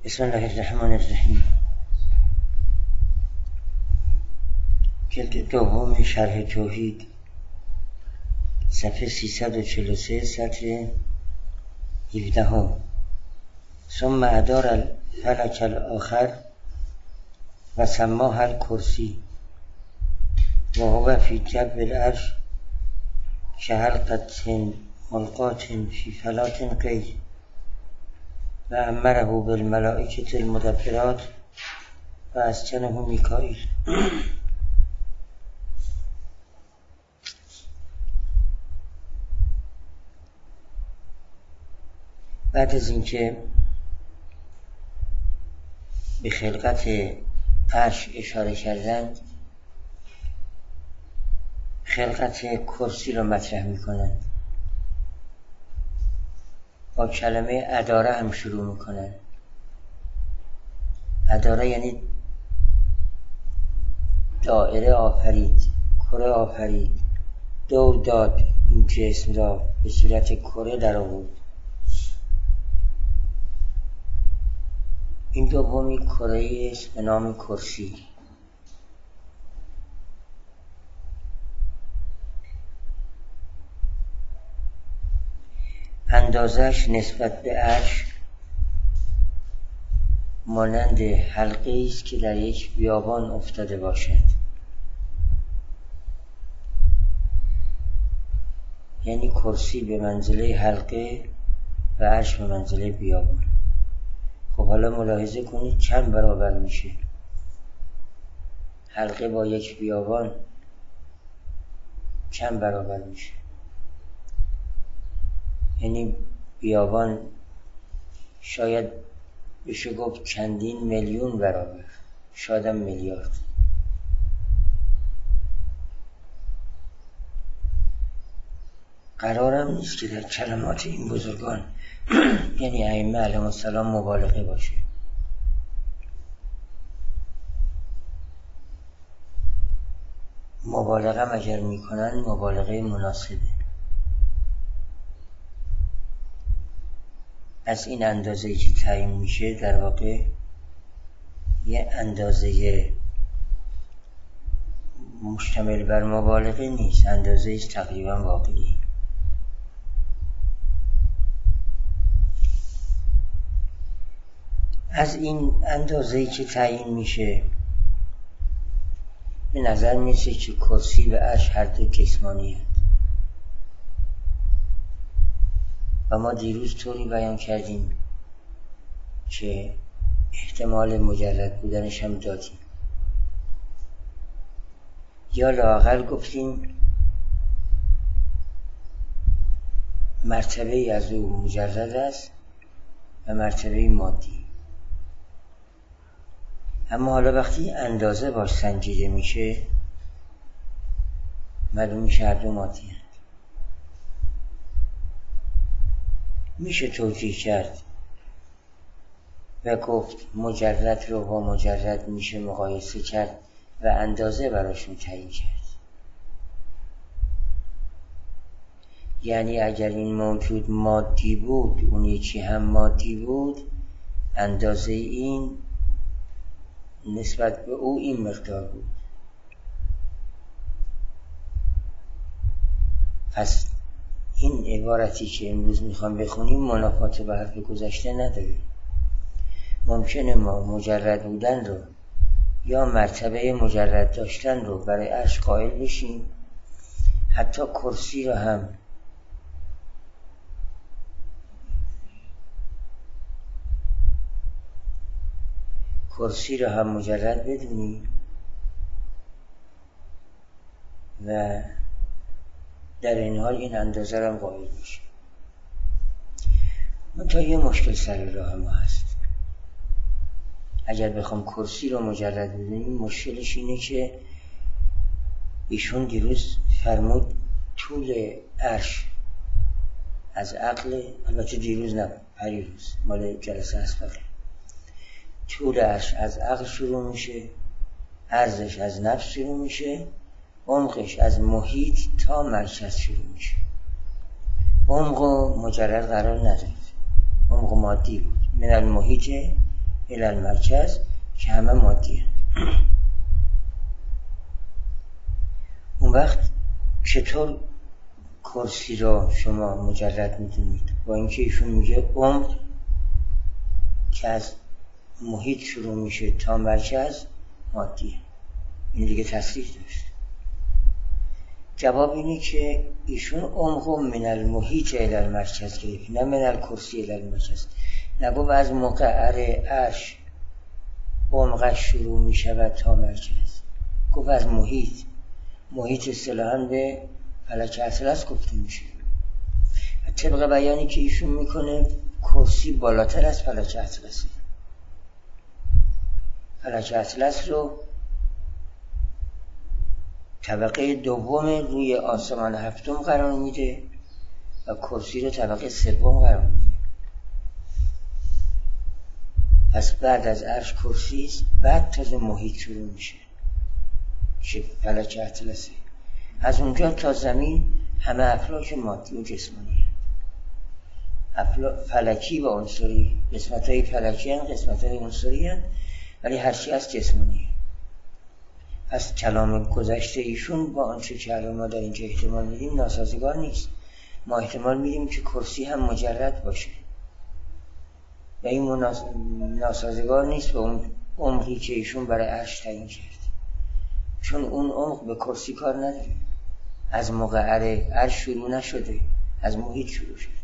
بسم الله الرحمن الرحیم. جلد دوم شرح توحید، صفحه 343، سطر 17. ثم ادار الفلک الاخر و سماها الکرسی و هو فی جو العرش كحلقة ملقاة في فلاة غیر و امره بالملائکة المدبرات و اسکنه میکائیل. بعد از اینکه به خلقت عرش اشاره کردند، خلقت کرسی را مطرح میکنند. با کلمه اداره هم شروع میکنند. اداره یعنی دائره آفرید، کره آفرید، دور داد، این جسم را به صورت کره در آورد. این دومی کره است به نام کرسی. اندازش نسبت به عرش مانند حلقه است که در یک بیابان افتاده باشد. یعنی کرسی به منزله حلقه و عرش به منزله بیابان. خب حالا ملاحظه کنید چند برابر میشه حلقه با یک بیابان؟ چند برابر میشه؟ یعنی بیابان شاید بشه گفت چندین میلیون برابر، شاید هم میلیارد. قرارم نیست که در کلمات این بزرگان یعنی ائمه علیهم السلام مبالغه باشه. مبالغه هم اگر میکنن مبالغه مناسبه. از این اندازه‌ای که تعیین میشه در واقع یه اندازه مشتمل بر مبالغه نیست، اندازه است تقریبا واقعی. از این اندازه‌ای که تعیین میشه به نظر میرسه که کرسی و عرش هر دو جسمانی هست. و ما دیروز طوری بیان کردیم که احتمال مجرد بودنش هم دادیم، یا لااقل گفتیم مرتبه از او مجرد است و مرتبه مادی. اما حالا وقتی اندازه باش سنجیده میشه معلوم میشه هر دو مادی هست. میشه توجیه کرد و گفت مجرد رو با مجرد میشه مقایسه کرد و اندازه براشون تعیین کرد. یعنی اگر این موجود مادی بود، اون یکی هم مادی بود، اندازه این نسبت به او این مقدار بود. پس این عبارتی که امروز میخوام بخونیم منافات به حرف گذشته نداره. ممکنه ما مجرد بودن رو یا مرتبه مجرد داشتن رو برای عرش قائل بشیم، حتی کرسی رو هم مجرد بدونیم و در این حال این اندازه رو هم قائل بشیم. منتها یه مشکل سر راه ما هست. اگر بخوام کرسی رو مجرد بدونیم، مشکلش اینه که ایشون دیروز فرمود طول عرش از عقل، البته دیروز نه، پریروز، مال جلسه اسبقه، طول عرش از عقل شروع میشه، عرضش از نفس شروع میشه، عمقش از محیط تا مرکز شروع میشه. عمق و مجرد قرار ندارد، عمق مادی بود. من المحیط الی المرکز که همه مادیه. اون وقت چطور کرسی را شما مجرد میدونید؟ با اینکه ایشون میگه عمق که از محیط شروع میشه تا مرکز مادیه. این دیگه تصریح داشت. جواب اینه که ایشون عمق من المحیط الی المرکز گرفت، نه من الکرسی الی المرکز. نگو از مقعر عرش عمقش شروع میشه تا مرکز، گفت از محیط اصطلاحاً به فلک اطلس گفته میشه. طبق بیانی که ایشون میکنه کرسی بالاتر از فلک اطلسه. فلک اطلس رو طبقه دوم روی آسمان هفتم قرار میده و کرسی رو طبقه سوم قرار میده. پس بعد از عرش کرسی است، بعد تازه محیط شروع میشه که فلک اطلسه. از اونجا تا زمین همه افلاک مادی و جسمانی، فلکی و عنصری. قسمت های فلکی هست، قسمت های عنصری هست، ولی هرچی از جسمانی. پس کلام گذشته ایشون با آنچه که الان ما در اینجا احتمال میدیم ناسازگار نیست. ما احتمال میدیم که کرسی هم مجرد باشه و این ناسازگار نیست با اون عمقی که ایشون برای عرش تعیین کرد، چون اون عمق به کرسی کار نداره. از مقعر عرش شروع نشده، از محیط شروع شده.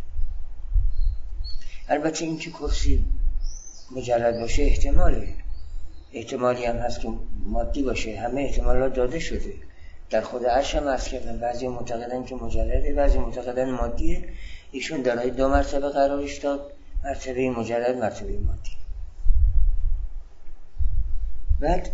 البته این که کرسی مجرد باشه احتمالی هم هست که مادی باشه. همه احتمالات داده شده. در خود عرش هم عرض کردن، بعضی معتقدن که مجرده، بعضی معتقدن مادیه. ایشون در دو مرتبه قرارش داد، مرتبه مجرد، مرتبه مادی. بعد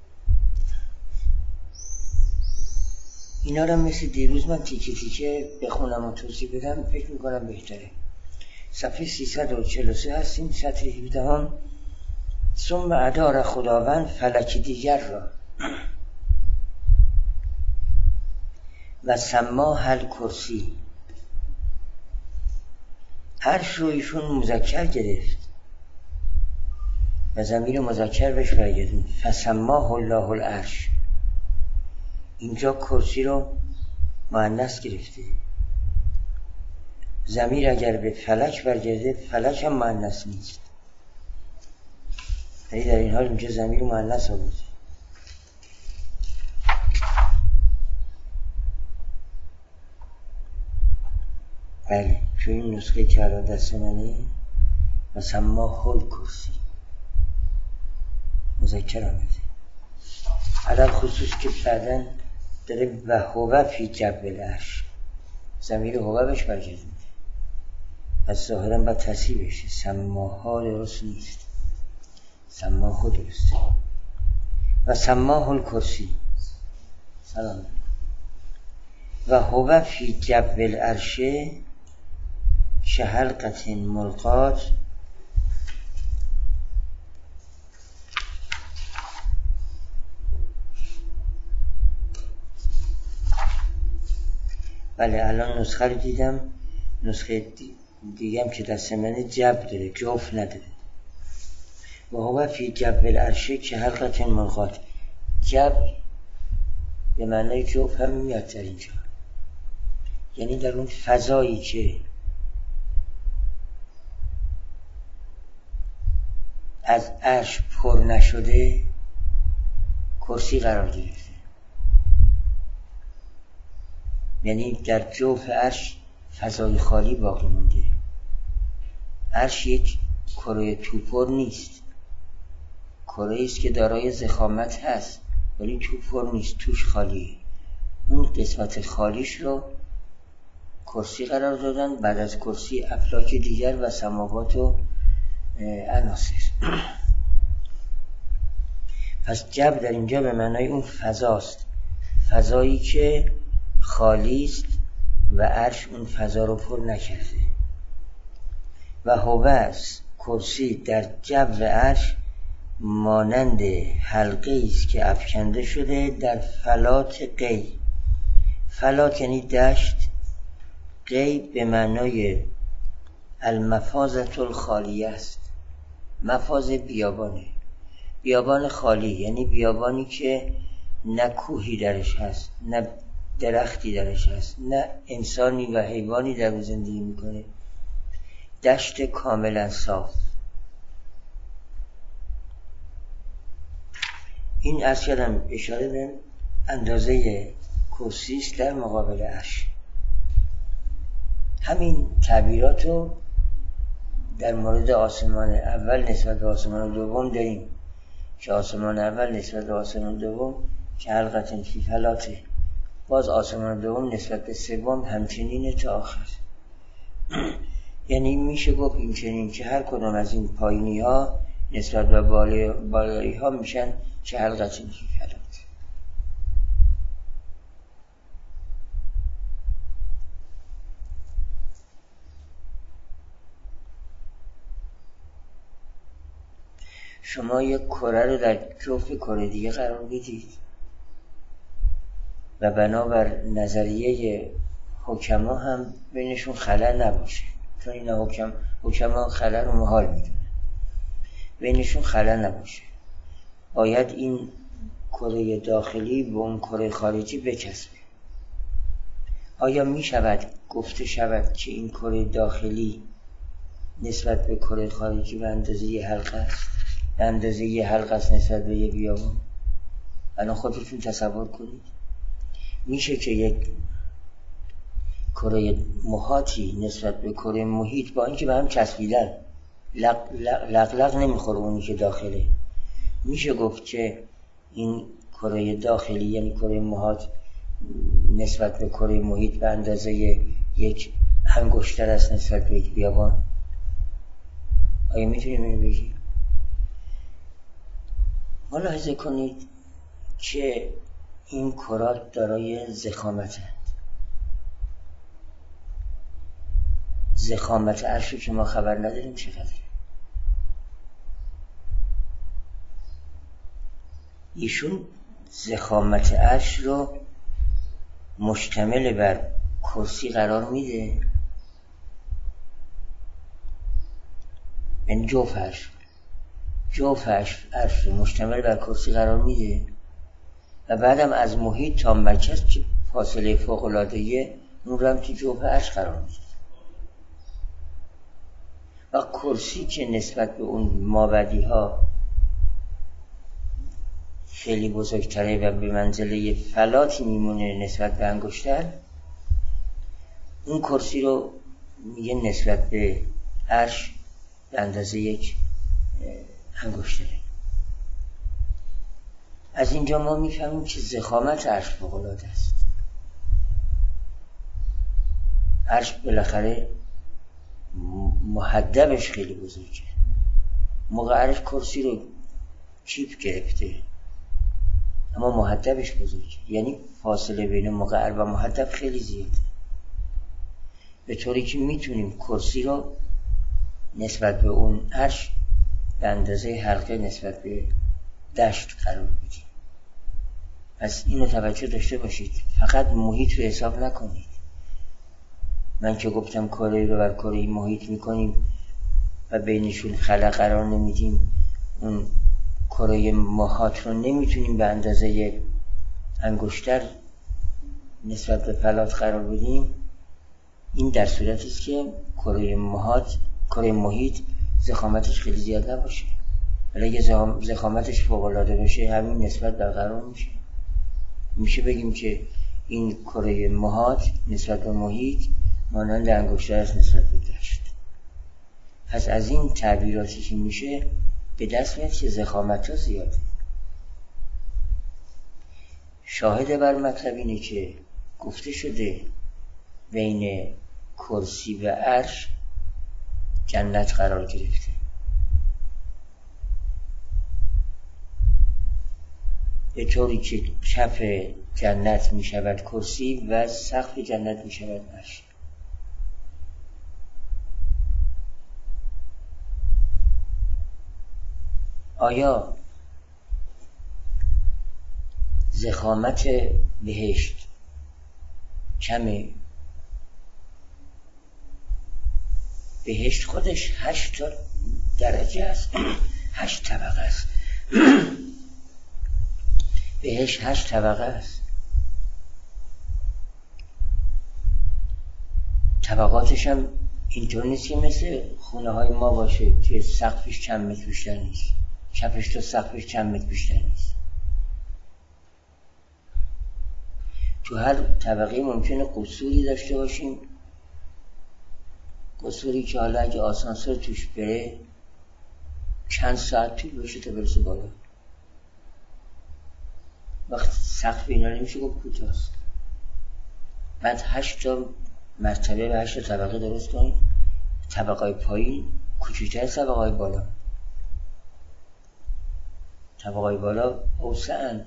اینا رو مثل دیروز من تیکه تیکه بخونم و توضیح بدم، فکر میکنم بهتره. صفحه 343 هستیم، سطر 17 هم. ثم ادار خداوند فلک دیگر را و سما هل کرسی. عرش رو ایشون مذکر گرفت و ضمیر مذکر بهش برگردون، فسماه الله العرش. اینجا کرسی رو مؤنث گرفته. ضمیر اگر به فلک برگرده، فلک هم مؤنث نیست، ولی در این حال اینجا ضمیر مؤنث آورده. بله، چون این نسخه که الان دست منه مثلا ما هل کرسی مذکر آمده، علل خصوص که بعدن داره و هو فی جبل العرش، ضمیر هو بهش برگرده. پس ظاهراً باید تصحیح بشه. سماها درست نیست، سما خود درسته. و سماه الکرسی سلام و هو فی جبل العرش شهلقت ملقات بله الان نسخه رو دیدم، نسخه دیگه هم که دست منه جب داره، جوف نداره. و هو فی جبل العرش که حلقت ملقات. جب به معنی جوف هم میاد در اینجا، یعنی در اون فضایی که از عرش پر نشده کرسی قرار گرفته. یعنی در جوف عرش فضای خالی باقی مونده. عرش یک کره توپر نیست، کره است که دارای ضخامت هست ولی توپر نیست، توش خالیه. اون قسمت خالیش رو کرسی قرار دادن، بعد از کرسی افلاک دیگر و سماوات و عناصر. پس جب در اینجا به معنای اون فضاست، فضایی که خالی است و عرش اون فضا رو پر نکرده. و هوس کرسی در جو عرش مانند حلقه است که افکنده شده در فلات قی. فلات یعنی دشت، قی به معنای المفازة الخالیه است، مفاز بیابانه، بیابان خالی، یعنی بیابانی که نه کوهی درش هست، نه درختی درش هست، نه انسانی و حیوانی در اون زندگی میکنه، دشت کاملا صاف. این عرض کردم اشاره به اندازه کرسی است در مقابل عرش. همین تعبیرات رو در مورد آسمان اول نسبت به آسمان دوم داریم که آسمان اول نسبت به آسمان دوم که حلقة فی فلاته، باز آسمان دوم نسبت به سوم همچنین تا آخر. یعنی میشه گفت این چنین که هر کدام از این پایینی ها نسبت به بالایی ها میشن که حلقة فی فلاته. شما یک کره رو در جوف کره دیگه قرار بدید و بنابر نظریه حکما هم بینشون خلل نباشه، چون این حکما خلل رو محال میدونه، بینشون خلل نباشه، باید این کره داخلی به اون کره خارجی بچسبه. آیا می شود گفته شود که این کره داخلی نسبت به کره خارجی به اندازه یه حلقه است، به اندازه یه حلقه است نسبت به یه بیابان؟ الان خودتون تصور کنید میشه که یک کره محاطی نسبت به کره محیط با اینکه به هم چسبیدن لق نمیخوره اونی که داخله، میشه گفت که این کره داخلی یعنی کره محاط نسبت به کره محیط به اندازه یک انگشتر است نسبت به یک بیابان؟ آیا میتونیم اینو بگیم؟ ملاحظه کنید که این کرات دارای ضخامتند. ضخامت عرشو که ما خبر نداریم چقدره. ایشون ضخامت عرش رو مشتمل بر کرسی قرار میده، یعنی جوف عرش رو مشتمل بر کرسی قرار میده و بعدم از محیط تا مرکز که فاصله فوق العاده اون رو هم که جوف عرش قرار میده و کرسی که نسبت به اون مابعدی ها خیلی بزرگتره و به منزله فلاتی میمونه نسبت به انگشتر، اون کرسی رو میگه نسبت به عرش به اندازه یک انگشتره. از اینجا ما میفهمیم که ضخامت عرش فوق‌العاده است. عرش بالاخره محدبش خیلی بزرگه، موقع عرش کرسی رو چیپ گرفته اما محدبش بزرگه، یعنی فاصله بین مقعر و محدب خیلی زیاده، به طوری که میتونیم کرسی رو نسبت به اون عرش به اندازه حلقه نسبت به دشت قرار بدیم. پس اینو توجه داشته باشید، فقط محیط رو حساب نکنید. من که گفتم کره رو بر کره محیط میکنیم و بینشون خلا قرار نمیدیم، اون کره محاط رو نمیتونیم به اندازه انگشتر نسبت به فلات قرار بدیم. این در صورتی است که کره محیط ضخامتش خیلی زیاد نباشه، ولی اگه ضخامتش فوق العاده باشه همین نسبت برقرار میشه بگیم که این کره محاط نسبت به محیط مانند انگشتر است نسبت به دشت. پس از این تعبیراتی که میشه به دست میاد که ضخامت ها زیاده. شاهد بر مطلب اینه که گفته شده بین کرسی و عرش جنت قرار گرفته، به طوری که کف جنت می شود کرسی و سقف جنت می شود عرش. آیا ضخامت بهشت کمه؟ بهشت خودش 8 تا درجه است. 8 طبقه است. بهش 8 طبقه است. طبقاتش هم اینطور نیست که مثل خونه های ما باشه که سقفش چند متر بیشتر نیست، چپش تا سقفش چند متر بیشتر نیست. تو هر طبقه ممکنه قصوری داشته باشیم، قصوری که حالا اگه آسانسور توش بره چند ساعت طول بشه تا برسه بالا. وقت سقف اینا نمیشه گفت کوتاست. بعد 8 تا مرتبه و 8 تا طبقه درست کنید. طبقه پایین کوچکتر از طبقه بالا. طبقه بالا اوسعند.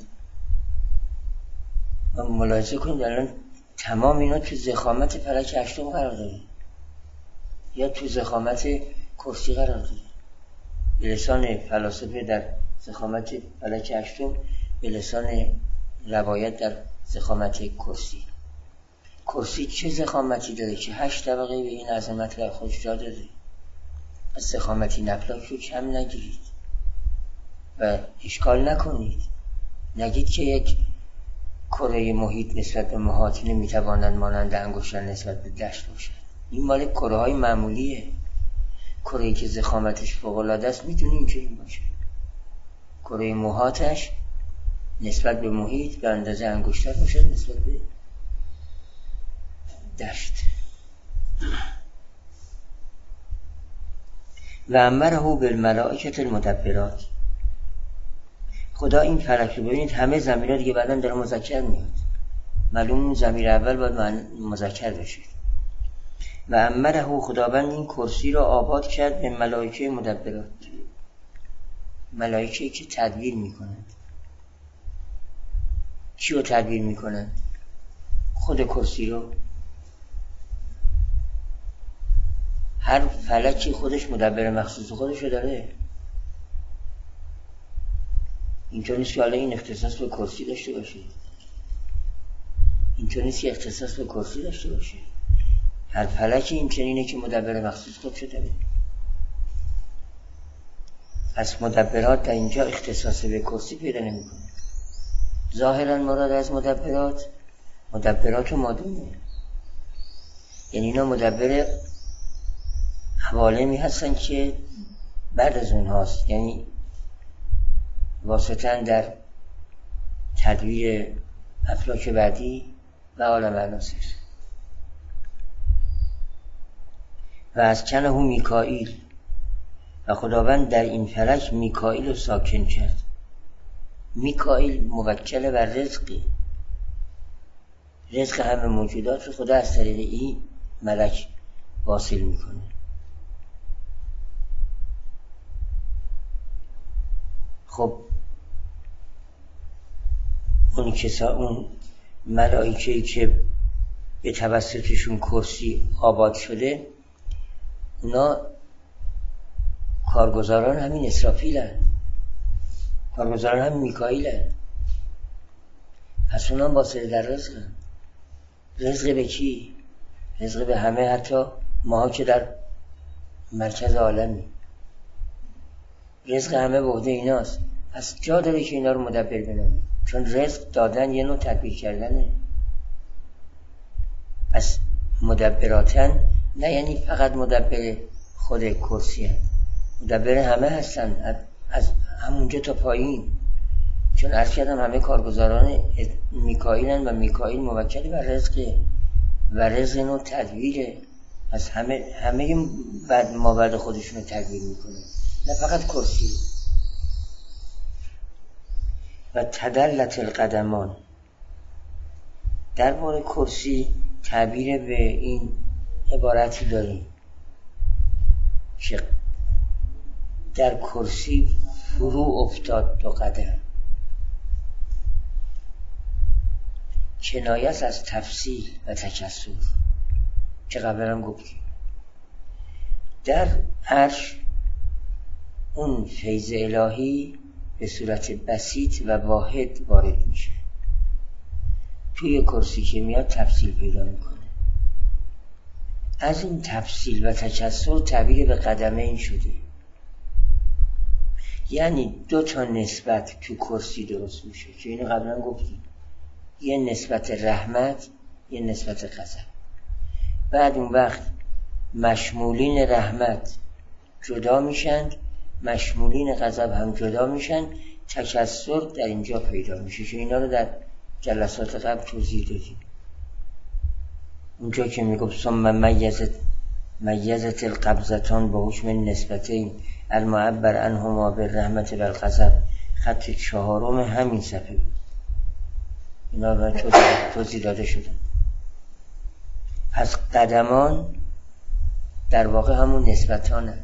و ملاحظه کنید الان تمام اینا تو ضخامت فلک 8 قرار داره یا تو ضخامت کرسی قرار داره. به لسان فلاسفه در ضخامت فلک 8، به لسان روایت در ضخامت کرسی. کرسی چه ضخامتی داره که 8 طبقه به این عظمت در خودش جا داده؟ از ضخامتی نفلاک رو کم نگیرید و اشکال نکنید. نگید که یک کره محیط نسبت به محاط نمیتوانند مانند انگشتر نسبت به دشت باشد. این مال کره های معمولیه. کره‌ای که ضخامتش فوق‌العاده است میتونیم که این باشه. کره محاطش نسبت به محیط به اندازه انگشتر باشه نسبت به دشت. و امره بالملائکه المدبرات. خدا این فلک رو ببینید همه ضمیرها دیگه بعداً داره مذکر میاد. معلوم اون ضمیر اول باید مذکر بشه. و امره خداوند این کرسی را آباد کرد به ملائکه مدبرات. ملائکه‌ای که تدبیر میکنند. چی رو تدبیر میکنند؟ خود کرسی رو. هر فلکی خودش مدبر مخصوص خودش رو داره. اینطور نیست که حالا این اختصاص به کرسی داشته باشه. اینطور نیست که اختصاص به کرسی داشته باشه. هر فلکی این چنینه که مدبر مخصوص خودش داره. پس مدبرات در اینجا اختصاص به کرسی پیدا نمی‌کنه. ظاهرا مراد از مدبرات و مادونه. یعنی اینا مدبر عوالمی هستن که بعد از اونهاست، یعنی واسطاً در تدبیر افلاک بعدی و عالم عناصر. و از کنه میکائیل، و خداوند در این فلک میکائیل رو ساکن کرد. میکائیل موکل بر رزقی، رزق همه موجودات رو خدا از طریق این ملک واصل میکنه. خب اون ملائکه‌ای که به توسطشون کرسی آباد شده، اونا کارگزاران همین اسرافیلن، کارگزاران همین میکائیلن. پس اونا هم واصل در رزقن. رزق به کی؟ رزق به همه، حتی ماها که در مرکز عالمی. رزق همه به عهده ایناست. پس جا داره که اینا رو مدبر بنامیم، چون رزق دادن یه نوع تدبیر کردنه. پس مدبراتن نه یعنی فقط مدبر خود کرسی هست، مدبر همه هستن، از همونجا تا پایین. چون عرض کردم همه کارگزاران میکائیلن و میکائیل موکل بر رزقه و رزق نوع تدبیره. پس همه بعد خودشون رو تدبیر میکنه، نه فقط کرسی. و تدلت القدمان. درباره کرسی تعبیر به این عبارتی داریم که در کرسی فرو افتاد 2 قدم. کنایه از تفصیل و تکثر که قبلا هم گفتیم. در عرش اون فیض الهی به صورت بسیط و واحد وارد میشه. توی کرسی که میاد تفصیل پیدا میکنه. از این تفصیل و تکثر تعبیر به قدمین شده. یعنی 2 نسبت تو کرسی درست میشه که اینو قبلا گفتیم، یه نسبت رحمت، یه نسبت غضب. بعد اون وقت مشمولین رحمت جدا میشن، مشمولین غضب هم جدا میشن، تکثر در اینجا پیدا میشه که اینا رو در جلسات قبل توضیح دادیم. اونجا که میگفت ثم میزت القبضتان با حکم نسبتین المعبر عنهما بالرحمت و الغضب، خط 4 همین صفحه بود. اینا رو توضیح داده شدن. پس قدمان در واقع همون نسبتانه.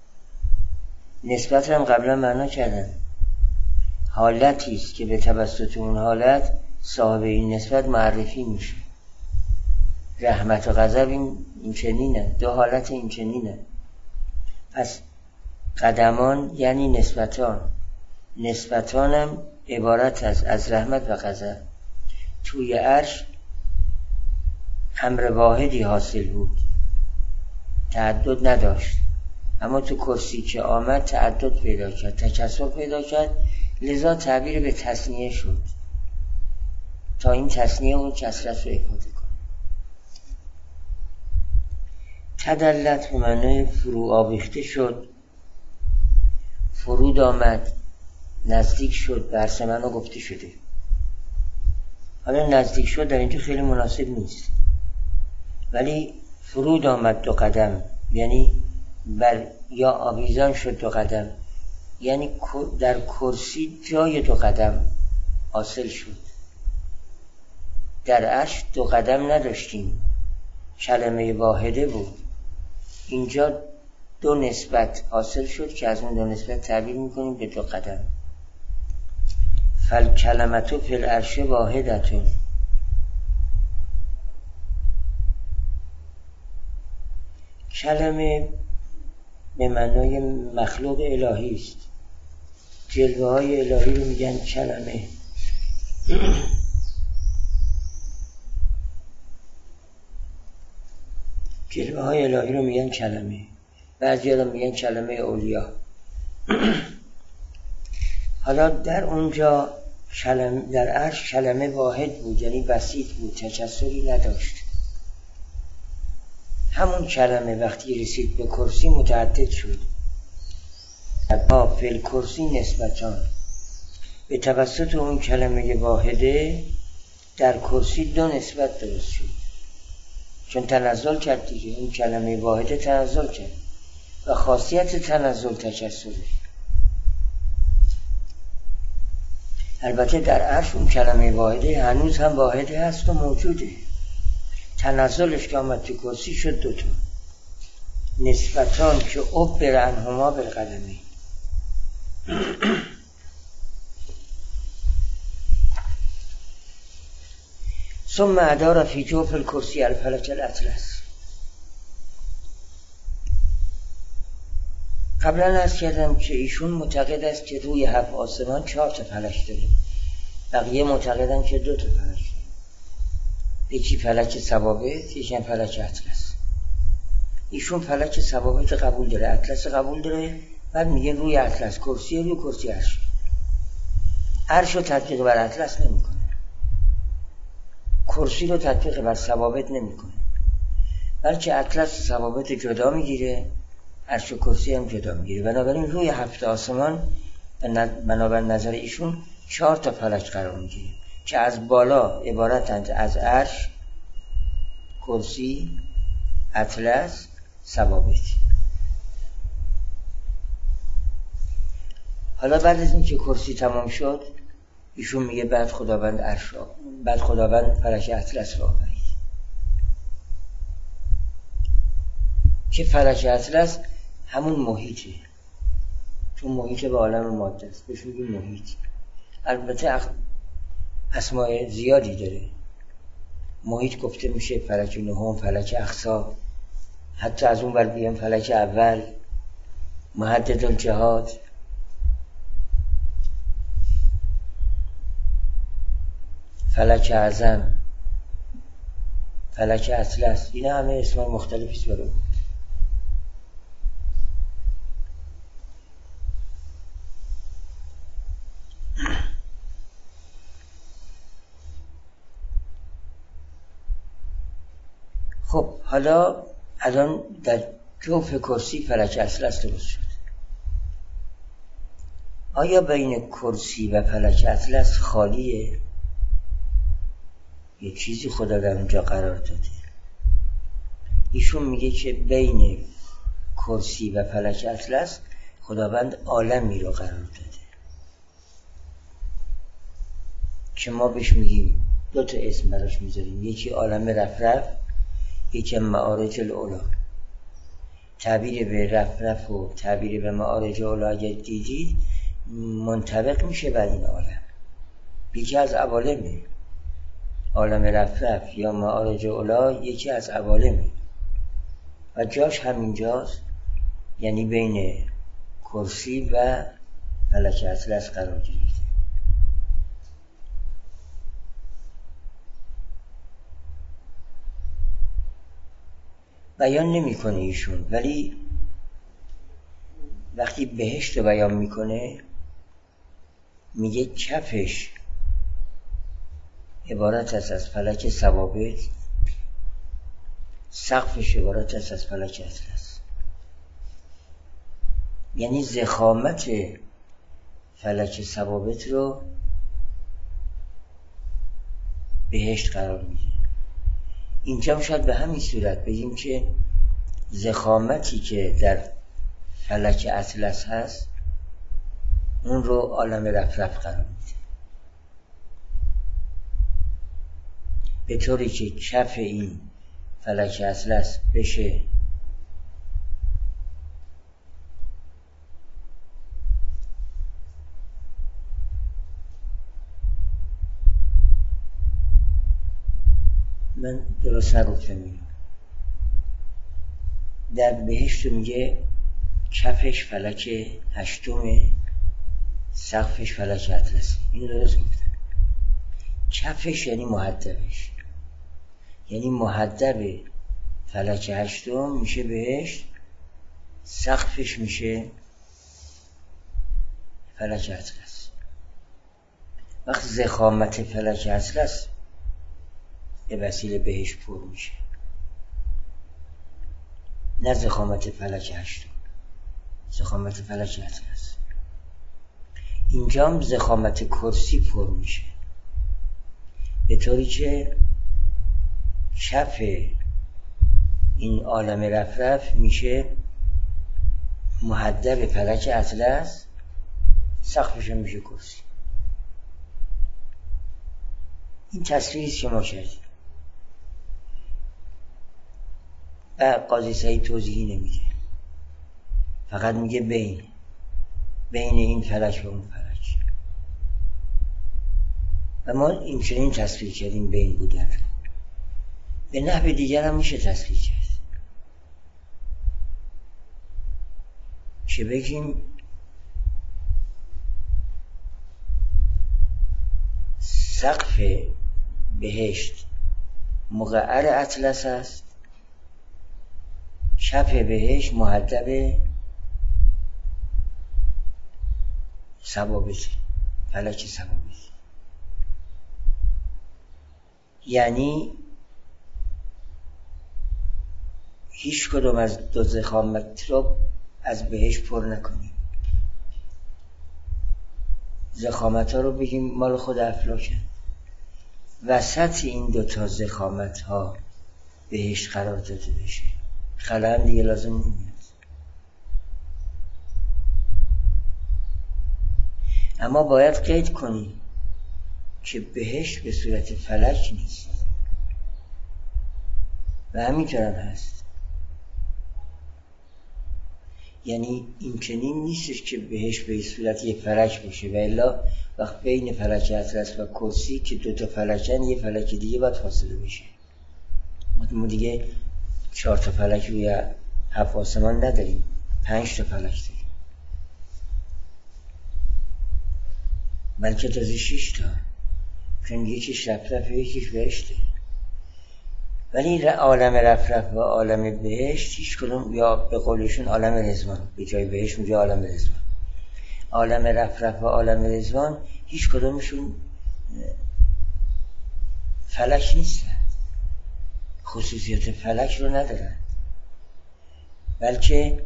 نسبت هم قبلا معنا کردن، حالتی است که به توسط اون حالت صاحب این نسبت معرفی میشه. رحمت و غضب این چنینه، 2 حالت این چنینه. پس قدمان یعنی نسبتان، نسبتان هم عبارت از رحمت و غضب. توی عرش امر واحدی حاصل بود، تعدد نداشت، اما تو کرسی که آمد تعدد پیدا کرد، تکثر پیدا کرد، لذا تعبیر به تثنیه شد تا این تثنیه اون کثرت رو افاده کنه. تدلت به معنای فرو آویخته شد، فرود آمد، نزدیک شد، به عرص معنا گفته شده. حالا نزدیک شد در اینجا خیلی مناسب نیست، ولی فرود آمد 2 قدم، یعنی یا آویزان شد 2 قدم، یعنی در کرسی جای 2 قدم حاصل شد. در عرش 2 قدم نداشتیم، کلمه واحده بود. اینجا 2 نسبت حاصل شد که از اون 2 نسبت تعبیر میکنیم به 2 قدم. فالکلمتو فی العرش واحدتون، کلمه به معنای مخلوق الهی است. جلوه های الهی رو میگن کلمه. جلوه های الهی رو میگن کلمه، بعضی ها میگن کلمه اولیا. حالا در اونجا در عرش کلمه واحد بود، یعنی بسیط بود، تکثری نداشت. همون کلمه وقتی رسید به کرسی متعدد شد. فی الکرسی نسبتان، به توسط اون کلمه واحده در کرسی 2 نسبت درست شد، چون تنزل کرد دیگه. اون کلمه واحده تنزل کرد و خاصیت تنزل تکثره. البته در عرش اون کلمه واحده هنوز هم واحده هست و موجوده، تنزلش که آمد تو کرسی شد 2 تا نسبتان که عبر عنهما بالقدمین. ثم ادار فی جوف الکرسی الفلک الاطلس. قبلا عرض کردم که ایشون معتقد است که روی 7 آسمان 4 تا فلک داره، بقیه معتقدن که 2 تا فلک داره. یکی فلک ثوابت، یکی فلک اطلس. ایشون فلک ثوابت قبول داره، اطلس قبول داره. بعد میگه روی اطلس کرسی، روی کرسی عرش. عرش رو تطبیق بر اطلس نمیکنه، کرسی رو تطبیق بر ثوابت نمیکنه، بلکه اطلس ثوابت جدا میگیره، عرش و کرسی هم جدا میگیره. بنابراین روی 7 آسمان بنابر نظر ایشون 4 تا فلک قرار میگیره که از بالا عبارتند از عرش، کرسی، اطلس، ثوابت. حالا بعد از این که کرسی تمام شد، ایشون میگه بعد خداوند فلک اطلس رو آفرید که فلک اطلس همون محیطه، چون محیط به عالم ماده است، بهش میگیم محیط. البته اسمای زیادی داره. محیط گفته میشه فلک نهم، فلک اقصی، حتی از اون بر بیان فلک اول، محدد الجهات. فلک اعظم، فلک اطلس، این همه اسمای مختلفی است برای. خب حالا الان در جوف کرسی فلک اطلس درست شد. آیا بین کرسی و فلک اطلس خالیه؟ یه چیزی خدا در اونجا قرار داده. ایشون میگه که بین کرسی و فلک اطلس خداوند عالمی رو قرار داده که ما بهش میگیم 2 اسم براش میذاریم، یکی عالم رفرف، یکی معارج العلا. تعبیر به رفرف و تعبیر به معارج العلا اگر دیدید منطبق میشه بر این عالم. یکی از عوالمه، عالم رفرف یا معارج العلا یکی از عوالمه و جاش همینجاست، یعنی بین کرسی و فلک اطلس قرار گرفته. بیان نمیکنه ایشون، ولی وقتی بهشت رو بیان میکنه میگه کفش عبارت است از فلک ثوابت، سقفش عبارت است از فلک اطلس. یعنی ضخامت فلک ثوابت رو بهشت قرار میده. اینجا شاید به همین صورت بگیم که ضخامتی که در فلک اطلس هست اون رو عالم رفرف قرار میده، به طوری که کف این فلک اطلس بشه من درست نگفتم اینو. در بهشت میگه کفش فلک هشتمه، سقفش فلک اطلسه. اینو درست گفتم. کفش یعنی مهدبش، یعنی مهدب فلک هشتم میشه بهشت، سقفش میشه فلک اطلس. وقت ضخامت فلک اطلس به وسیله بهشت پر میشه، نه ضخامت فلک هشتم، ضخامت فلک اطلس. اینجا هم ضخامت کرسی پر میشه، به طوری که کف این عالم رفرف میشه مهدب فلک اطلس، سقفش میشه کرسی. این تصریحی که ما کردیم و قاضی سعید توضیحی نمیده، فقط میگه بین این فلک و اون فلک. و ما این چنین تصریح کردیم بین بودن. به نحو دیگر هم میشه تصریح کرد که بگیم سقف بهشت مقعر اطلس است، کف بهشت مهدب ثوابت، فلک ثوابت. یعنی هیچ کدوم از 2 ضخامت رو از بهشت پر نکنیم. ضخامت ها رو بگیم مال خود افلاکن، وسط این 2 ضخامت ها بهشت قرار داده بشه، خلا هم دیگه لازم نمیاد. اما باید قید کنیم که بهشت به صورت فلک نیست و همینطور هست. یعنی این چنین نیستش که بهشت به صورت یه فلک باشه، و الا وقت بین فلک اطلس و کرسی که 2 فلکن یه فلک دیگه باید فاصله بشه. ما دیگه 4 فلک روی 7 آسمان نداریم، 5 فلک داریم، بلکه تازه 6 چون یکیش رفرف یکیش بهشته. ولی عالم رفرف و عالم بهشت هیچ کدوم، یا به قولشون عالم رضوان، به جای بهشت میگه عالم رضوان، عالم رفرف و عالم رضوان هیچ کدومشون فلک نیستن. خصوصیات فلک رو ندارن، بلکه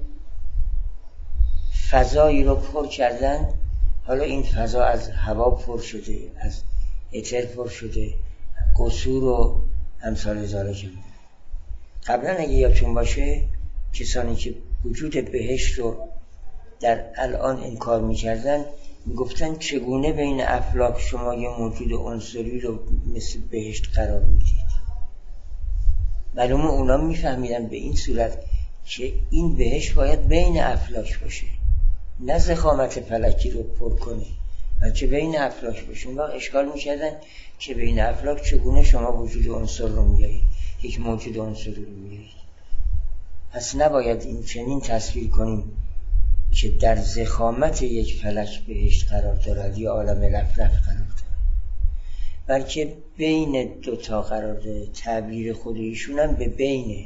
فضایی رو پر کردن. حالا این فضا از هوا پر شده، از اتر پر شده، قصور و امثال ذالک. قبلا اگه یادتون باشه کسانی که وجود بهشت رو در الان انکار میکردن میگفتن چگونه بین افلاک شما یه موجود عنصری رو مثل بهشت قرار میدید. معلومه اونا میفهمیدن به این صورت که این بهشت باید بین افلاک باشه، نه ضخامت فلکی رو پر کنه، بلکه بین افلاک باشه. اون وقت اشکال میکردن که بین افلاک چگونه شما وجود عنصر رو میارید، یک موجود عنصری رو میارید. پس نباید این چنین تصویر کنیم که در ضخامت یک فلک بهشت قرار دارد یا عالم رفرف قرار دارد، بلکه بین دوتا قرار داره. تعبیر خود ایشون هم به بینه.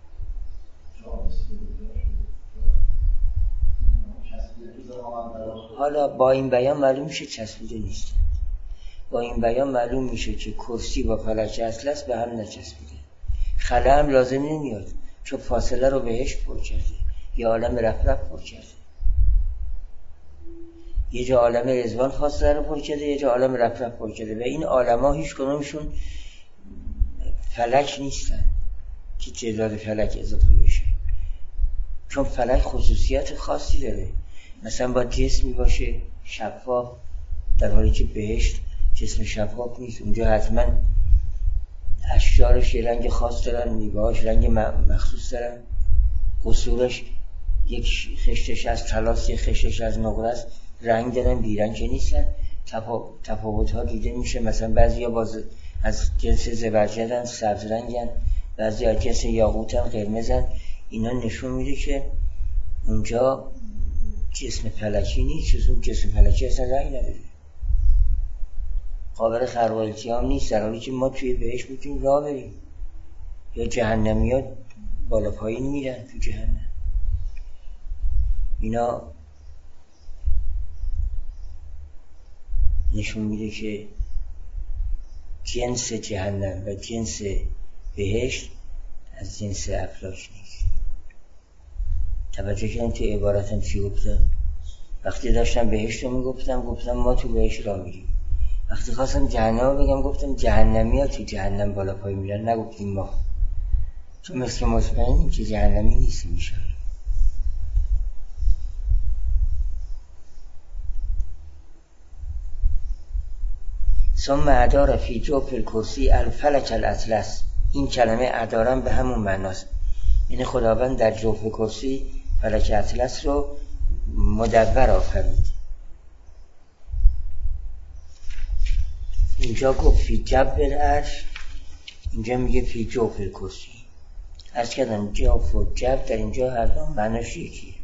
حالا با این بیان معلوم میشه چسبیده نیست. با این بیان معلوم میشه که کرسی با فلک اطلس به هم نچسبیده. خلا هم لازم نمیاد چون فاصله رو بهشت پر کرده یا عالم رفرف پر کرده. یه جا عالم رضوان فاصله رو پر کرده، یه جا عالم رفرف پر کرده و این عالم‌ها هیچ کدومشون فلک نیستن که تعداد فلک اضافه بشه، چون فلک خصوصیت خاصی داره. مثلا با جسمی باشه شفاف، در حالی که بهشت جسم شفاف نیست. اونجا حتما اشجارش یه رنگ خاص دارن، میوه‌هاش رنگ مخصوص دارن، قصورش یک خشتش از طلاست، یک خشتش از نقره است، رنگ دارن، بیرنگ که نیستن. تفاوت‌ها دیده میشه. مثلا بعضیا از جنس زبرجدن، سبز رنگن، بعضی از جنس یاقوتن، قرمزن. اینا نشون میده که اونجا جسم فلکی نیست، چون جسم فلکی اصلا رنگ نداره، قابل خلق و التیام نیست، در حالی که ما توی بهشت میتونیم راه بریم. یا جهنمیات بالا پایین میرن تو جهنم. اینا نشون میده که جنس جهنم و جنس بهشت از جنس افلاک نیست. توجه کردن تو عبارتم چی گفتم؟ وقتی داشتم بهشت رو گفتم ما تو بهشت راه میریم. وقتی خواستم جهنم رو بگم گفتم جهنمی ها تو جهنم بالا پای میرن، نگفتیم ما، چون مثل مطمئنیم که جهنمی نیست میشه. ثم ادار فی جوف الکرسی الفلک الاطلس. این کلمه ادارم به همون معناست، یعنی خداوند در جوف کرسی فلک اطلس رو مدور آفرید. اینجا گفت فی جب العرش، اینجا میگه فی جوف الکرسی. عرض کردم جوف و جب در اینجا هر دو معناش یکیه.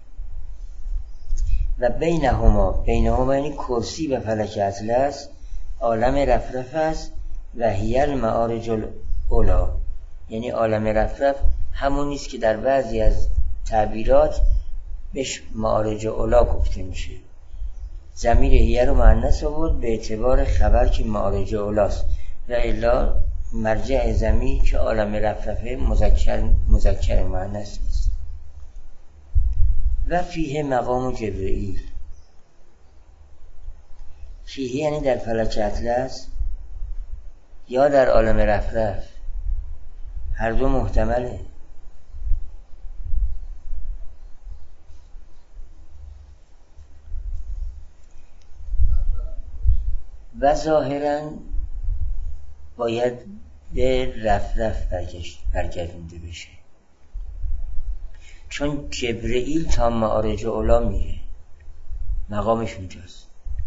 و بینهما یعنی کرسی و فلک اطلس عالم رفرف است و هی المعارج الاولی، یعنی عالم رفرف همون نیست که در بعضی از تعبیرات بهش معارج اولا گفته میشه. ضمیر هی رو مؤنث آورد به اعتبار خبر که معارج اولاست و الا مرجع ضمیر که عالم رفرفه مذکر مؤنث نیست. و فیه مقام جبرئیل. فیه یعنی در فلک اطلس یا در عالم رفرف، هر دو محتمله. و ظاهراً باید به رفرف برگردونده بشه، چون جبرئیل تا معارج اولا میره، مقامش اونجاست.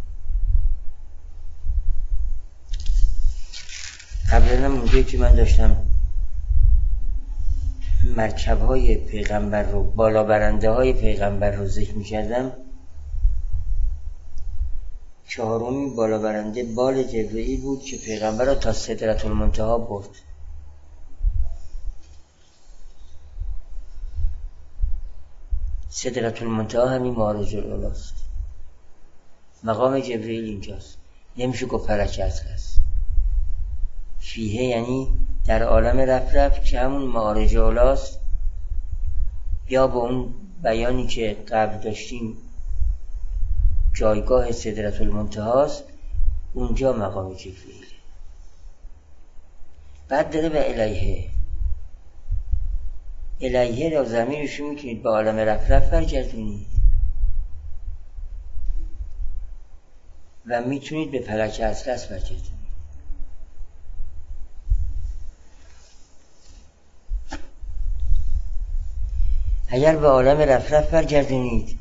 قبلا اونجایی که من داشتم مرکب‌های پیغمبر رو، بالا برنده های پیغمبر رو ذکر می‌کردم، چهارمی بالا برنده بال جبرئیل بود که پیغمبر رو تا سدرة المنتهی برد. سدرة المنتهی همین معارج الاولاست. مقام جبرئیل اینجاست، نمیشه گفت فلک اطلس. فیه یعنی در عالم رفرف که همون معارج اولاست، یا با اون بیانی که قبل داشتیم جایگاه سدرة المنتهاست، اونجا مقام جبریل. بعد داره به الیه را ضمیرش رو میتونید به عالم رفرف برگردونید و میتونید به فلک اطلس برگردونید. اگر به عالم رفرف برگردونید،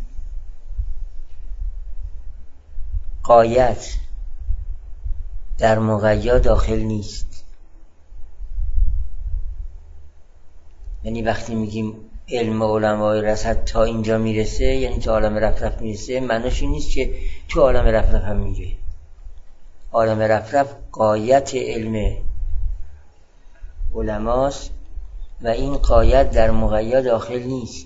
غایت در مغیا داخل نیست. یعنی وقتی میگیم علم علمای رسد تا اینجا میرسه، یعنی تا عالم رفرف میرسه، معناش این نیست که تو عالم رفرف هم میره. عالم رفرف غایت علم علماست و این غایت در مغیا داخل نیست.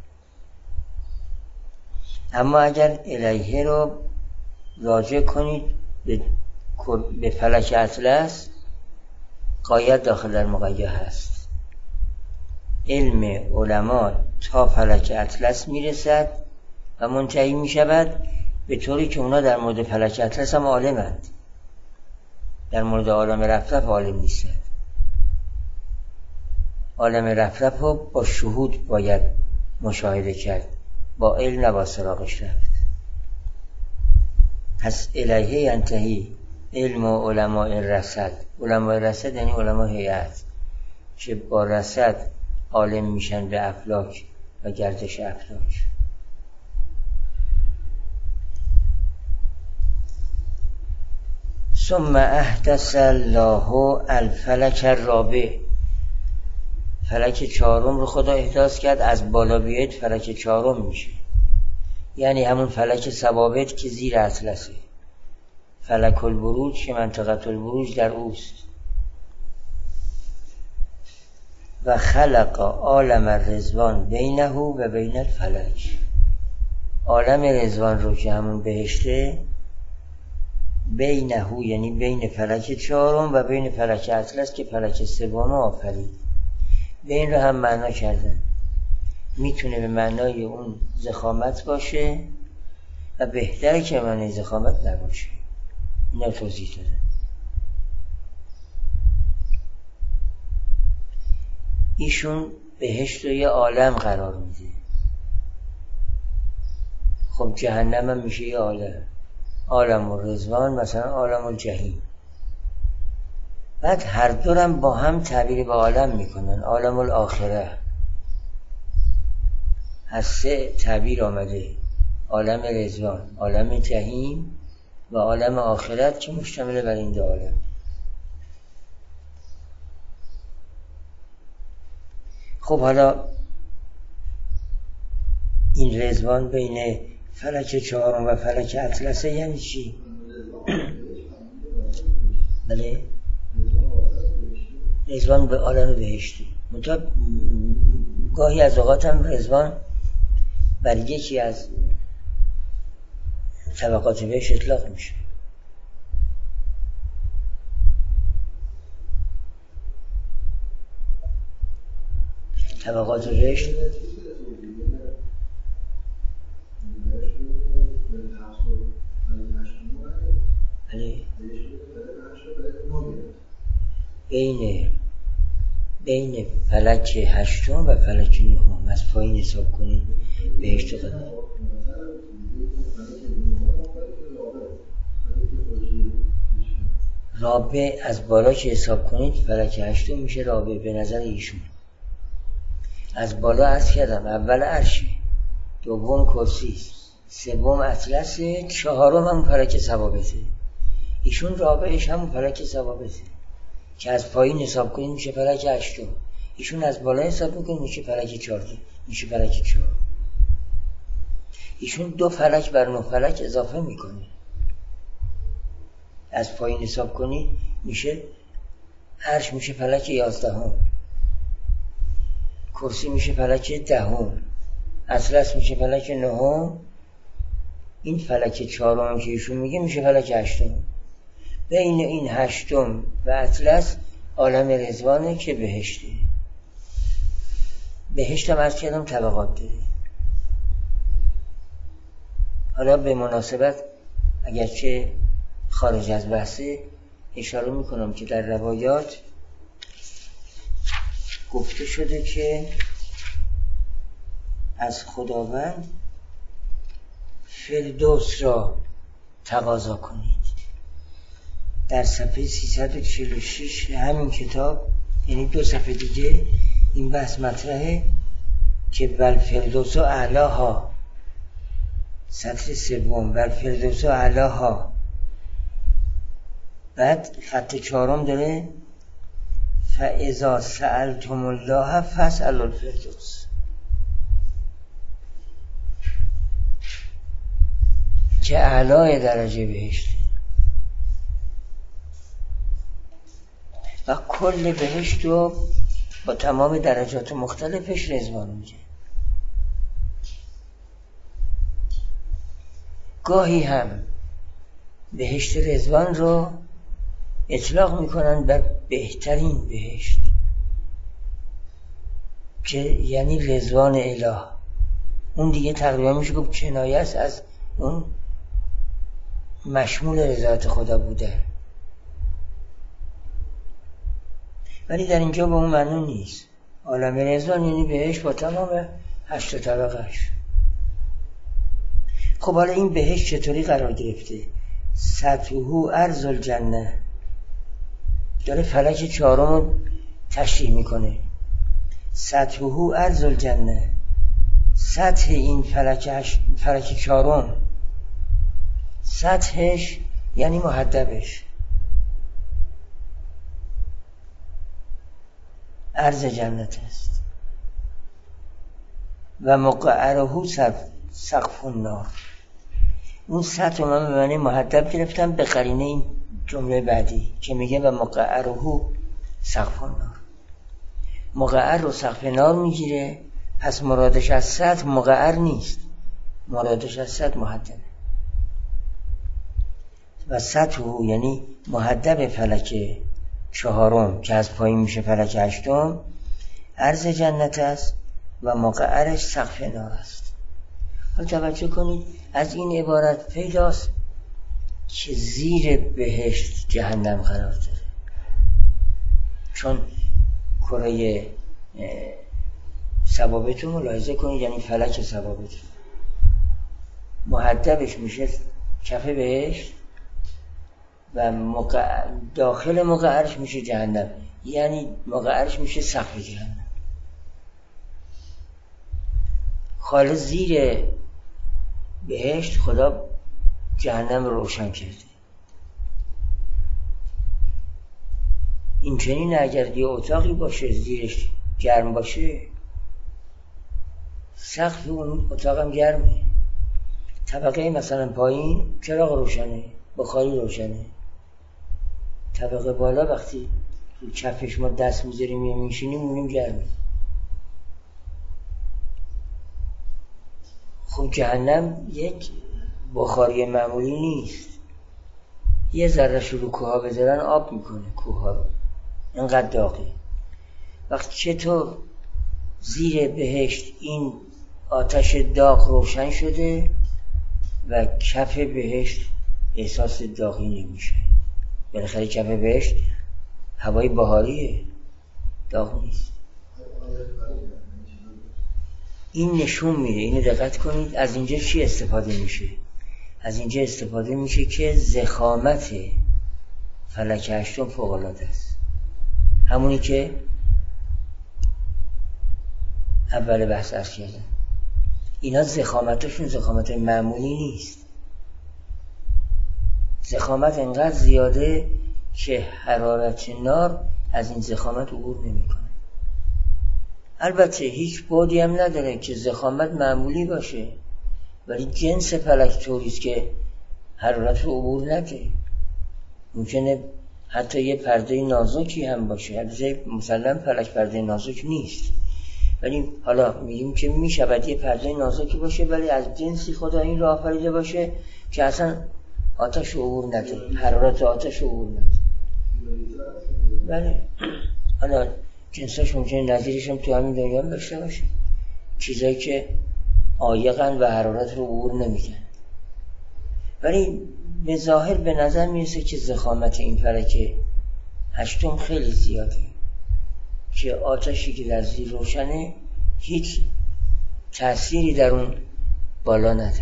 اما اگر الیه رو راجع کنید به فلک اطلس، غایت داخل در مغیا هست. علم علما تا فلک اطلس میرسد و منتهی میشود، به طوری که اونا در مورد فلک اطلس هم عالمند، در مورد عالم رفرف عالم نیستند. عالم رفرف رو با شهود باید مشاهده کرد، با علم نبا سراغش رفت. پس الیه ینتهی علم و علماء الرصد. علماء الرصد یعنی علماء هیئت که با رصد عالم میشن به افلاک و گردش افلاک. ثم احدث الله الفلک الرابع. فلک چهارم رو خدا احداث کرد. از بالا بیاید فلک چهارم میشه، یعنی همون فلک ثوابت که زیر اطلسه. فلک البروج که منطقه البروج در اوست. و خلق عالم الرضوان بینه و بین الفلک. عالم رضوان رو که همون بهشته، بینه یعنی بین فلک چهارم و بین فلک اطلس که فلک سوم آفرید. بین رو هم معنا کردن، میتونه به معنای اون ضخامت باشه و بهتره که معنای ضخامت نباشه. اینا توضیح دادن. ایشون بهشت رو یه عالم قرار میده. خب جهنم هم میشه یه عالم، عالم الرضوان، مثلا عالم الجحیم. بعد هر دورم با هم تعبیر به عالم میکنن. عالم الاخره از سه تعبیر آمده: عالم رضوان، عالم جحیم و عالم آخرت که مشتمل بر این دو عالم. خب حالا این رضوان بین فلک چهارم و فلک اطلسه یعنی چی؟ بله، رضوان به عالم بهشتی. گاهی از اوقات هم رضوان بر یکی از طبقات بهشت اطلاق میشه. طبقات بهشت بین فلک هشتم و فلک نهم از پایین حساب کنید بهشت قدر. رابع از بالا که حساب کنید فلک هشتم میشه رابع به نظر ایشون. از بالا عرض کردم اول عرشه، دوم کرسی، سوم اطلس، چهارم هم فلک ثوابته. ایشون رابعش هم فلک ثوابته که از پایین حساب کنید میشه فلک هشتم. ایشون از بالا حساب میکنید میشه فلک چهارم، میشه فلک چهارم. ایشون دو فلک بر نه فلک اضافه میکنه. از پایین حساب کنید میشه عرش میشه فلک 11، کرسی میشه فلک 10، اطلس میشه فلک 9. این فلک چهارم که ایشون میگه میشه فلک هشتم. بین این هشتم و اطلس عالم رضوانه که بهشته. بهشت هم از کردم طبقات داره. حالا به مناسبت اگرچه خارج از بحثه اشاره میکنم که در روایات گفته شده که از خداوند فردوس را تقاضا کنید. در صفحه 346 همین کتاب، یعنی 2 صفحه دیگه، این بحث مطرحه که والفردوس اعلاها، سطر 3 والفردوس اعلاها. بعد خط 4 داره فاذا سألتم الله فاسألوا الفردوس، که اعلای درجه بهشت و کل بهشت رو با تمام درجات مختلفش رضوان میگه. گاهی هم بهشت رضوان رو اطلاق میکنن بر بهترین بهشت که یعنی رضوان اله. اون دیگه تقریبا میشه گفت کنایه است از اون مشمول رضایت خدا بوده، ولی در اینجا به اون معنی نیست. عالم رضوان یعنی بهشت با تمام 8 طبقه‌اش. خب حالا این بهشت چطوری قرار گرفته؟ سطحه عرض الجنه، داره فلک 4 رو تشریح میکنه. سطحه عرض الجنه، سطح این فلک 4، سطحش یعنی محدبش، عرض جنت است. و مقعره سقف النار، اون سطح رو من به معنی محدب گرفتم به قرینه این جمله بعدی که میگه و مقعره سقف النار. مقعر رو سقف نار میگیره، پس مرادش از سطح مقعر نیست، مرادش از سطح محدبه. و سطح یعنی محدب فلک 4 که از پایین میشه فلک 8، عرض جنت است و مقعرش سقف نار است. حالا توجه کنید، از این عبارت پیداست که زیر بهشت جهنم قرار داره، چون کره ثوابت رو ملاحظه کنید، یعنی فلک ثوابت محدبش میشه کف بهشت و داخل مقعرش میشه جهنم، یعنی مقعرش میشه سقف جهنم. خالص زیر بهشت خدا جهنم رو روشن کرده. این چنین اگر یه اتاقی باشه زیرش گرم باشه، سقف اون اتاقم گرمه، طبقه مثلا پایین چراغ روشنه، بخاری روشنه، طبقه بالا وقتی تو کفش ما دست میذاریم یا میشینیم اونیم گرمه. خب جهنم یک بخاری معمولی نیست، یه ذره شروع کوها بذارن آب میکنه کوها رو، اینقدر داغه. وقتی چطور زیر بهشت این آتش داغ روشن شده و کف بهشت احساس داغی نمیشه. بالاخره کف بهشت هوای بهاریه، داغ نیست. این نشون میده، اینو دقت کنید، از اینجا چی استفاده میشه؟ از اینجا استفاده میشه که ضخامت فلک 8 فوق العاده است، همونی که اول بحث عرض کردم. اینا ضخامتشون ضخامت معمولی نیست، ضخامت انقدر زیاده که حرارت نار از این ضخامت عبور نمیکنه. البته هیچ بعدی هم نداره که ضخامت معمولی باشه، ولی جنس فلک طوریست که حرارت رو عبور نده. ممکنه حتی یه پرده نازکی هم باشه، البته مسلم فلک پرده نازک نیست، ولی حالا میگیم که میشود یه پرده نازکی باشه ولی از جنسی خدا این رو آفریده باشه که اصلا آتش رو عبور نده، حرارت آتش رو عبور نده. بله. حالا جنساش ممکنه نظیرش هم تو همین دنیا داشته باشه، چیزایی که عایقن و حرارت رو عبور نمیدن. ولی به ظاهر به نظر میرسه که ضخامت این فلک هشتم خیلی زیاده، که آتشی که در زیر روشنه هیچ تأثیری در اون بالا نداره.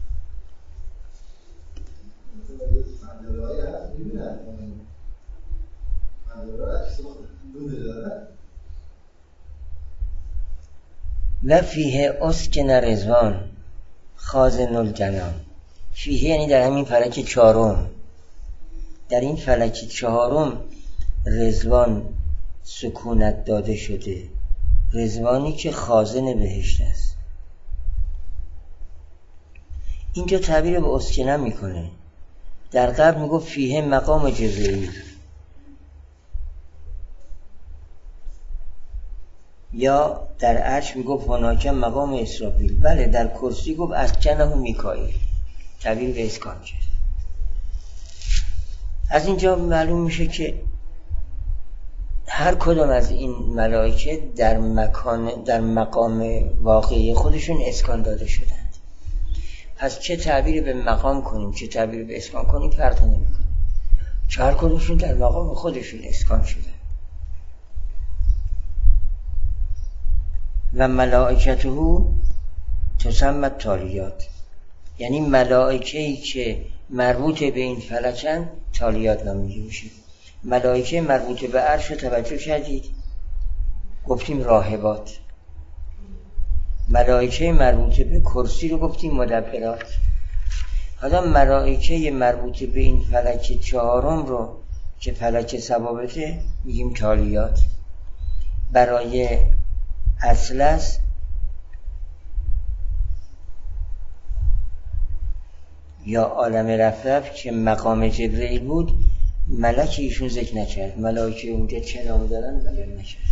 و فیه اسکن رضوان خازن الجنان. فیه یعنی در همین فلک چهارم، در این فلک چهارم رضوان سکونت داده شده، رضوانی که خازن بهشت است. اینجا تعبیر به اسکنه میکنه. در قبل میگفت فیه مقام جبرئیل، یا در عرش میگفت هناک مقام اسرافیل. بله در کرسی گفت اسکنه میکائیل، تعبیر به اسکان کرد. از اینجا معلوم میشه که هر کدام از این ملائکه در مقام واقعی خودشون اسکان داده شدند. پس چه تعبیر به مقام کنیم چه تعبیر به اسکان کنیم فرق نمیکنه، چه هر کدومشون در مقام خودشون اسکان شدن. و ملائکته تسمى تالیات، یعنی ملائکه‌ای که مربوط به این فلکن تالیات نامیده میشه. ملائکه مربوط به عرش رو توجه کردید، گفتیم راهبات. ملائکه مربوط به کرسی رو گفتیم مدبرات. حالا ملائکه مربوط به این فلک چهارم رو که فلک ثوابته میگیم تالیات. برای اطلس یا عالم رفرف که مقام جبرئیل بود ملک ایشون ذکر نکرد. ملائکه اونجا چه نام دارن بیان نکرد.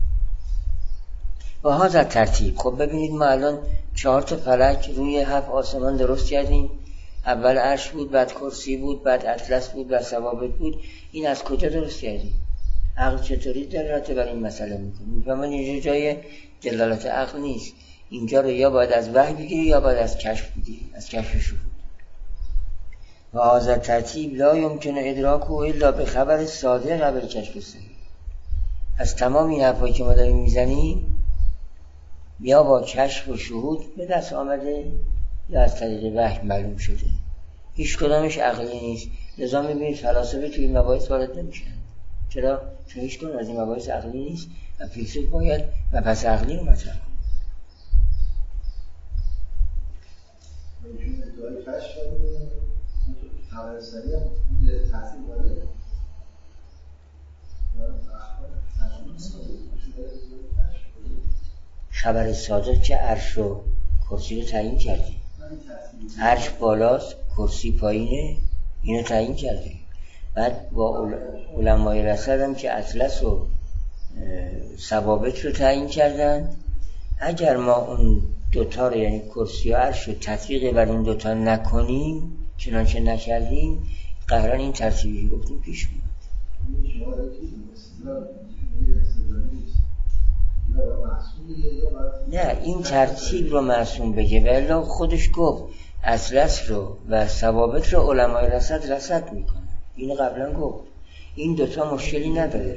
و ها در ترتیب. خب ببینید ما الان 4 تا فلک روی 7 آسمان درست کردیم. اول عرش بود، بعد کرسی بود، بعد اطلس بود، بعد ثوابت بود. این از کجا درست کردیم؟ عقل چطوری دلالت بر این مسئله میکنه؟ میفهمن اینجا جای دلالت عقل نیست. اینجا رو یا باید از وحی بگیری یا باید از کشف بگیری، از کشف شهود. و هذا ترتیب لا یمکن ادراکه الا به خبر صادق قبل کشف صحیح. از تمام این حرفایی که ما داریم میزنیم یا با کشف و شهود به دست آمده یا از طریق وحی معلوم شده. هیچ کدامش عقلی نیست. لذا میبینید فلاسفه توی این مباحث وارد نمیشن. چرا؟ چون هیچ کدام از این مباحث عقلی نیست و فیلسوف باید و پس عقلی رو مطرح کنه. خبر صادق که عرش و کرسی رو تعیین کردی. عرش بالاست، کرسی پایینه، اینو تعیین کردی. بعد با علمای رصد هم که اطلس و ثوابت رو تعیین کردن. اگر ما اون دوتا رو یعنی کرسی و عرش رو تطبیق بر اون دوتا نکنیم، چنانچه نکردیم، قهران این ترتیبی گفتیم پیش میاد. نه این ترتیب رو معصوم بگه، ولی خودش گفت اطلس رو و ثوابت رو علمای رصد میکنه. اینو قبلا گفت. این دوتا مشکلی نداره.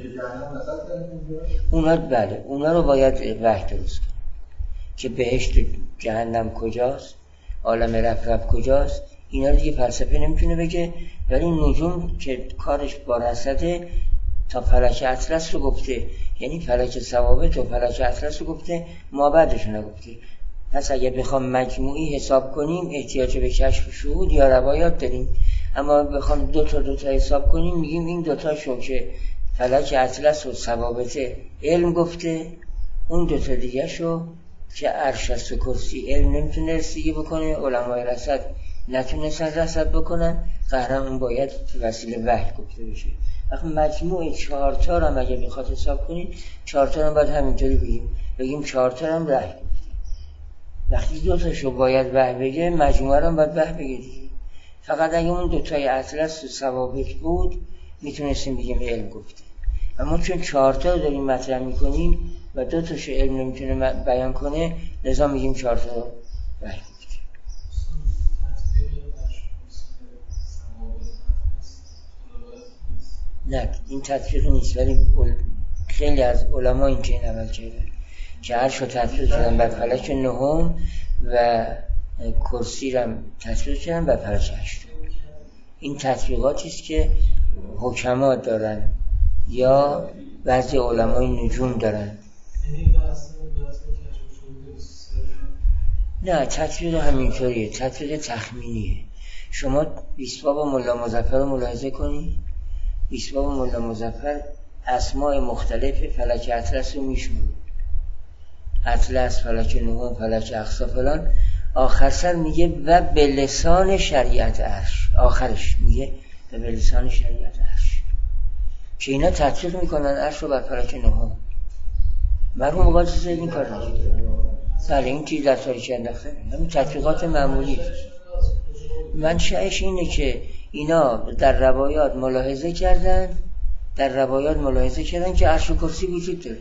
اونا رو باید وحی درست کنه که بهشت و جهنم کجاست، عالم رفرف کجاست. اینا رو دیگه فلسفه نمیتونه بگه. ولی نجوم که کارش با رصده تا فلک اطلس رو گفته، یعنی فلک ثوابت و فلک اطلس رو گفته، ما بعدش نگفته. پس اگه بخوام مجموعی حساب کنیم احتیاج به کشف شهود یا روایات داریم. اما بخوام دوتا حساب کنیم میگیم این دوتاشون که فلک اطلس و ثوابت علم گفته، اون دوتا دیگه شو که عرش است و کرسی علم نمیتونه رسیدگی بکنه، علمای رصد نتونستن رصد بکنن، قهرم اون باید وسیله وحی گفته بشه. وقتی مجموع 4 تا هم اگه بخواد حساب کنید 4 تا هم باید همینطوری بگیم 4 تا هم وحی گفته. وقتی دوتاشو باید وحی بگه مجموعه هم باید وحی بگه دیگه. فقط اگه اون دوتای اطلس و ثوابت بود میتونستیم بگیم علم گفته. اما چون 4 تا رو داریم مطرح میکنیم و 2 تاشو علم نمیتونه بیان کنه، لذا میگیم 4 تا رو وحی گفته. نه این تطبیق نیست، ولی خیلی از علما این چنین عمل کردن که عرش رو تطبیق کردن بر فلک نهم و کرسی رو تطبیق کردن بر فلک هشتم. این تطبیقاتی است که حکما دارن یا بعضی علمای نجوم دارن. نه تطبیق همینطوریه، تطبیق تخمینیه. شما 20 باب ملا مظفر رو ملاحظه کنید. 20 باب ملا مظفر اسماء مختلف فلک اطلس رو میشونه، اطلس، فلک نهم، فلک اقصی فلان. آخر سر میگه و به لسان شریعت عرش، آخرش میگه و به لسان شریعت عرش، که اینا تطبیق میکنن عرش رو بر فلک نهم. مرحوم مقدس زید این کار نکرد. بله این چیز در تاریخ انداخته، همین تطبیقات معمولی. منشأش اینه که اینا در روایات ملاحظه کردن که عرش و کرسی وجود داره.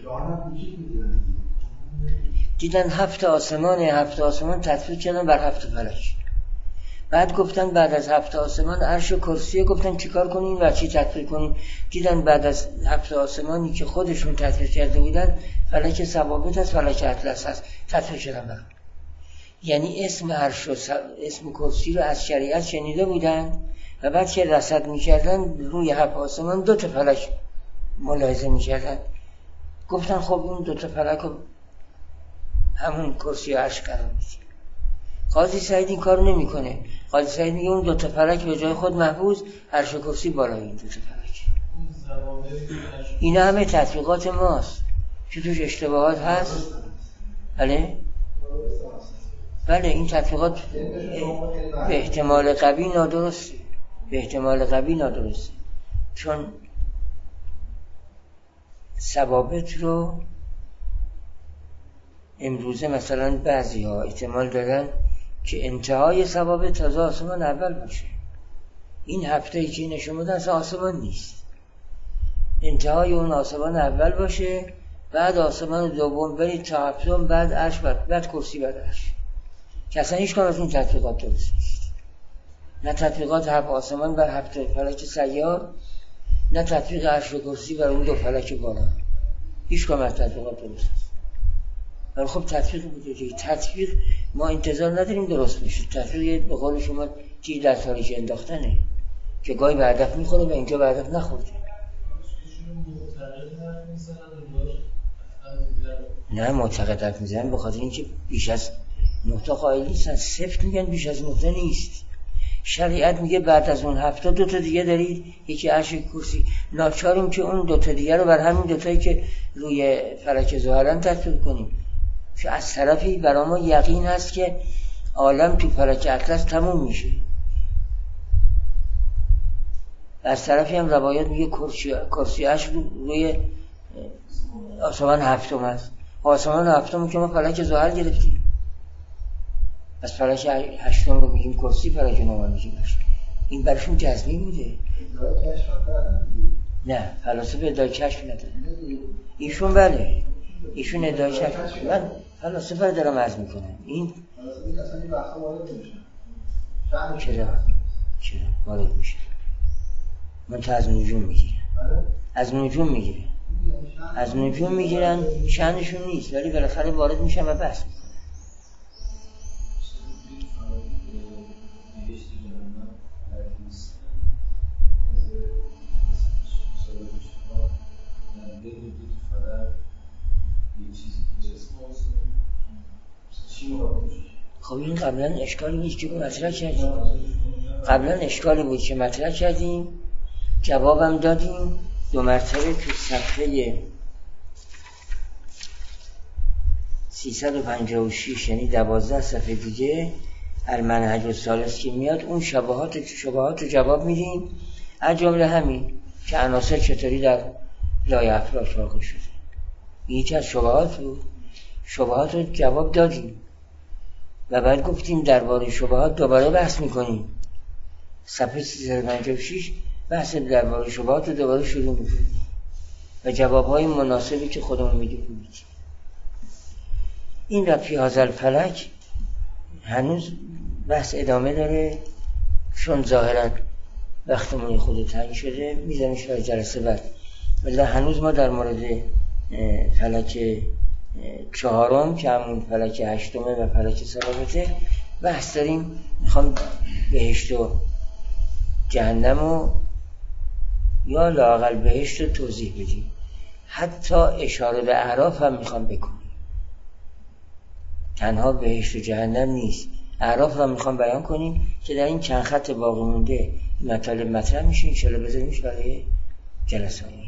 دیدن 7 آسمان تطبیق کردن بر 7 فلک. بعد گفتن بعد از 7 آسمان عرش و کرسی، گفتن چیکار کنیم و چی تطبیق کنیم. دیدن بعد از 7 آسمانی که خودشون تطبیق کرده بودن فلک ثوابت هست، فلک اطلس هست، تطبیق کردن بر. یعنی اسم عرش و اسم کرسی رو از شریعت شنیده بودن و بعد که رصد می‌کردن روی 7 آسمان 2 تا فلک ملاحظه می‌کردن. گفتن خب این 2 تا فلک رو همون کرسی و عرش قرار میدیم. قاضی سعید این کار نمی‌کنه. قاضی سعید میگه اون 2 تا فلک به جای خود محفوظ، عرش و کرسی بالای این 2 تا فلک. اینا همه تطبیقات ماست. چه توش اشتباهات هست؟ بله این تطبیقات به احتمال قوی نادرسته. چون ثوابت رو امروزه مثلا بعضی ها احتمال دارن که انتهای ثوابت تازه آسمان اول باشه. این هفته‌ای که نشون میدن اصلا آسمان نیست، انتهای اون آسمان اول باشه، بعد آسمان دوم برید تا هفتم، بعد عرش، بعد کرسی، بعد عرش. که اصلا هیچ کار از این تطبیقات درست نیست. نه تطبیقات 7 آسمان بر 7 فلک سیار، نه تطبیق عرش و کرسی بر اون 2 فلک بالا. هیچ کار از تطبیقات درست نیست. ولی خب تطبیق بوده دیگه. تطبیق ما انتظار نداریم درست بشه. تطبیق به قول شما چیز در تاریخ انداختنه که گاهی به هدف میخوره و اینجا به هدف نخورده. نه معتقدت میزنن به خاطر اینکه بیش از نقطه قائل نیستن. سفت میگن بیش از نقطه نیست. شریعت میگه بعد از اون 7 2 تا دیگه دارید، یکی عرش کرسی. ناچاریم که اون 2 تا دیگه رو بر همین 2 تایی که روی فلک ظاهرن تطبیق کنیم. چون از طرفی برای ما یقین هست که عالم تو فلک اطلس تموم میشه، از طرفی هم روایت میگه کرسی عرش روی آسمان 7 هست. آسمان 7 که ما فلک ظاهر گرفتیم، از فلک 8 رو میگیم کرسی، فلک 9 میگیم عرش. این برشون جزمی بوده. نه فلاسفه ادعای کشف نداره. ایشون بله، ایشون ادعای کشف. من فلاسفه رو دارم عرض میکنم. این چرا وارد میشه؟ من تا از نجوم میگیرم، از نجوم میگیرن، شأنشون نیست، ولی بالاخره وارد میشن و بحث میکنن. خب این قبلا اشکالی نیست که مطرح کردیم، جوابم دادیم 2 مرتبه تو صفحه 356، یعنی 12 صفحه دیگه المنهج الثالث که میاد، اون شبهات رو جواب میدیم، از جمله همین که عناصر چطوری در لایه افلاک واقع شده. یکی از شبهات رو جواب دادیم و بعد گفتیم درباره شبهات دوباره بحث میکنیم. صفحه 356 بحث درباره شبهات رو دوباره شروع میکنیم و جوابهای مناسبی که خودمون میگیم. این رفی هازل فلک هنوز بحث ادامه داره، چون ظاهرا وقتمون خود تنگ شده میزنیش برای جلسه بعد. ولی هنوز ما در مورد فلک چهارم که همون فلک هشتمه و فلک ثابته بحث داریم. میخوام بهشت و جهنم و یا لااقل بهشت رو توضیح بدیم، حتی اشاره به اعراف هم میخوام بکنیم. تنها بهشت و جهنم نیست، اعراف هم میخوام بیان کنیم که در این چند خط باقی مونده مطالب مطرح میشه. انشاءالله بذاریمش برای جلسانی.